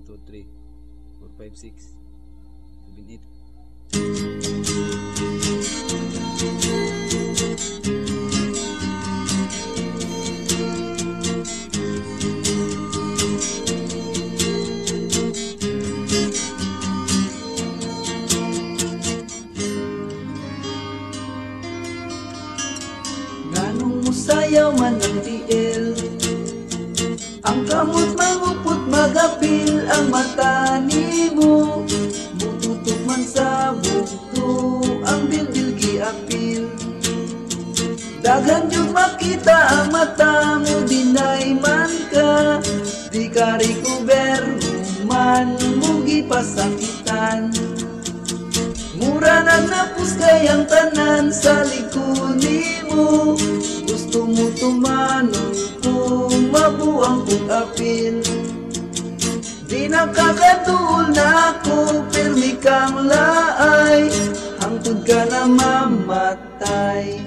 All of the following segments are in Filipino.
2, 3, 4, 5, 6, 7, 8. Ganong musayaw man ang tiil, ang kamot mangupot magapil ang mata nimo. Bututok man sa bugto ang bilbil giapil. Daghan yung makita ang mata mo, dinay man ka. Di ka recover man mo gipasakitan. Mura na napusgay ang tanan sa likuni mo. Gusto mo tumanong kung mabuang kong apil. Di nakakatuol na ako, pirmi kang laay, hangtod ka na mamatay.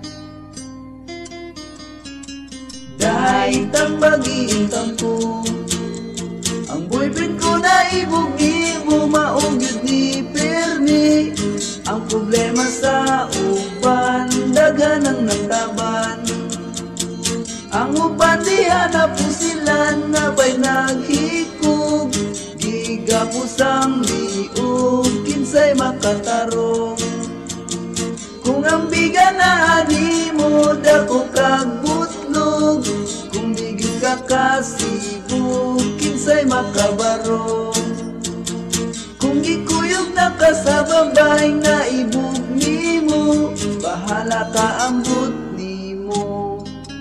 Dahil tambagiin tampo, ang boyfriend ko na ibog-ibo, maugyod ni pirmi. Ang problema sa uban, dagan ang nagtaban. Ang uban di hanap po sila, nabay naghikog. Gigapos ang liog, kinsay makatarong. Kung ang biga na ani mo, dako kag butlog. Kung digid ka kasibog, kinsay makabarong. Kung gikuyog na ka sa babay na ibog nimo, bahala ka ambot nimo.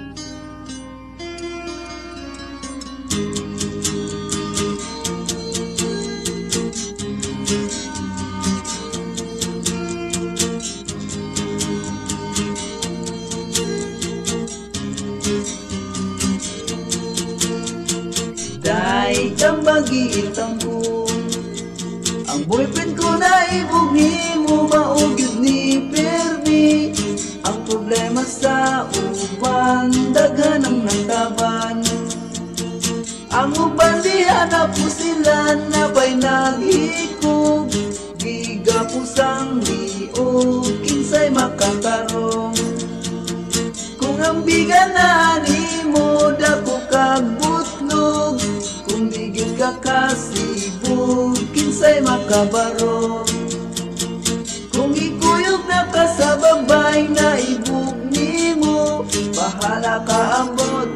Dahil tambagiin tambo, ang boyfriend ko na ibugi mo, maugyod ni pirmi. Ang problema sa uban, daghan ang nagtaban. Ang uban di hanap po sila, nabay naghikog. Gigapos ang liog, kinsay makatarong. Kung ang biga na ani mo, dako kag butlog. Kung digid ka kasibog, kinsay makabarong. Kung ikuyog na ka sa babay na ibog nimo, bahala ka ambot